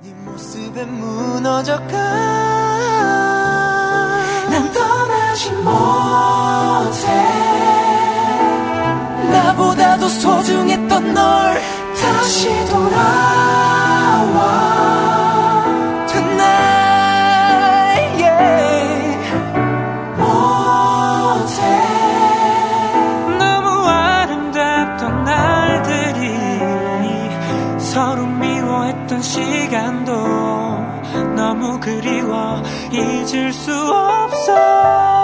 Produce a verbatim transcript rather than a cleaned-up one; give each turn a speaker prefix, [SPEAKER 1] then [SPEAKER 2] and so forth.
[SPEAKER 1] 네 모습에 무너져가 난 떠나지 못해 나보다도 소중했던 널 다시 돌아와 tonight yeah. 못해 너무 아름답던 날들이 서로 미워했던 시간도 너무 그리워 잊을 수 없어